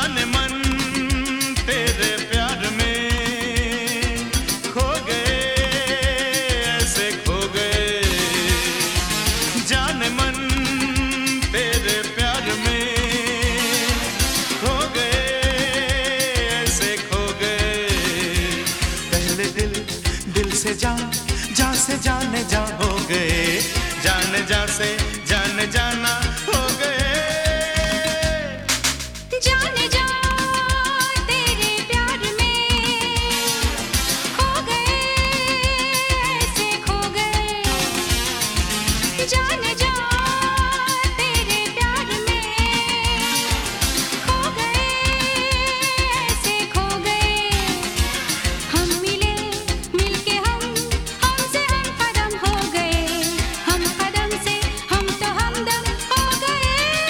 जाने मन तेरे प्यार में खो गए, ऐसे खो गए। जाने मन तेरे प्यार में खो गए, ऐसे खो गए। पहले दिल से जान से जाने जा हो गए, जा से जाने जाना हो गए। जाने जा तेरे प्यार में खो गए, ऐसे खो गए। जाने जा तेरे प्यार में खो गए, ऐसे खो गए। हम मिले मिलके हमसे हम कदम हो गए, हम कदम से हम तो हमदम हो गए।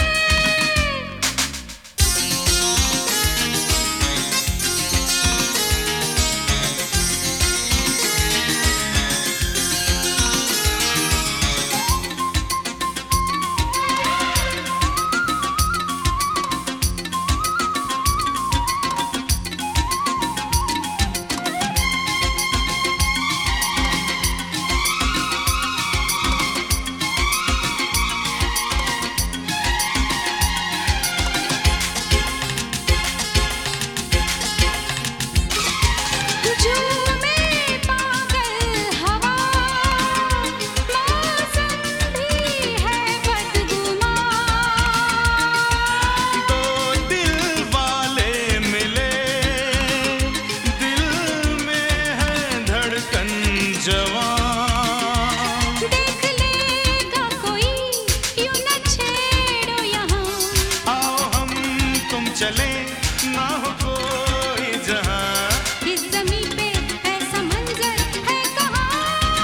देख लेगा कोई यूं न छेड़ो यहाँ, आओ हम तुम चले ना हो कोई जहां। इस ज़मीं पे ऐसा मंजर है कहाँ।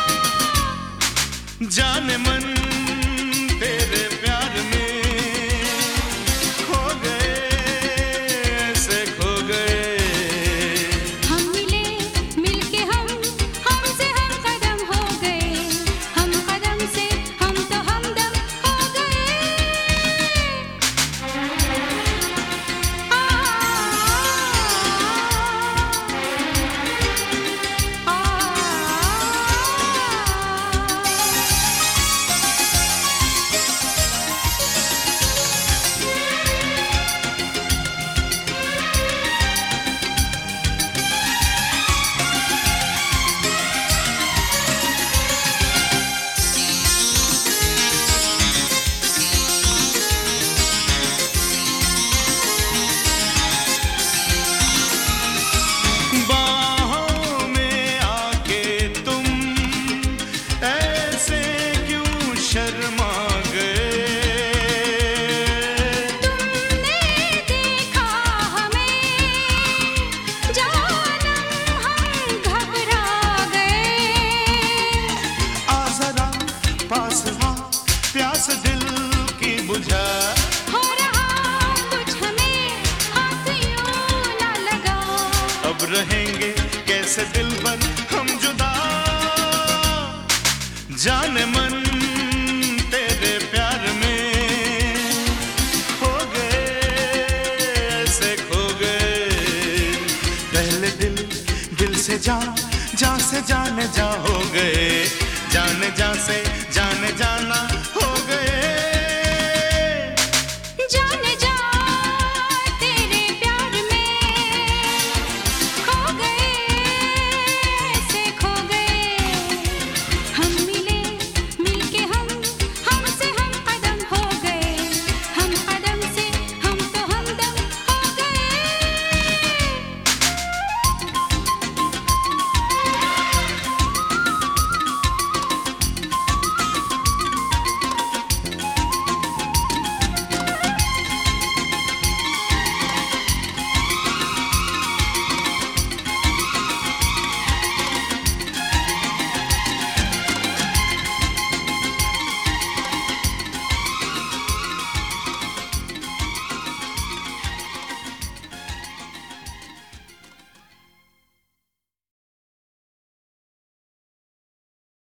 जाने मन तेरे प्यार में खो गए, ऐसे खो गए। हम मिले मिलके हमसे हम कदम हो गए, हम कदम से हम तो हमदम हो गए। बाहों में आके तुम ऐसे क्यों शर्मा गए। तुमने देखा हमें जानम हम घबरा गए। आ जरा पास आ, प्यास दिल की बुझा। हो रहा कुछ हमें हाथ यूं ना लगा। अब रहेंगे कैसे दिलबर हम जुदा। जाने मन तेरे प्यार में खो गए, ऐसे खो गए। पहले दिल से जान से जाने जा हो गए, जा से जाने जाना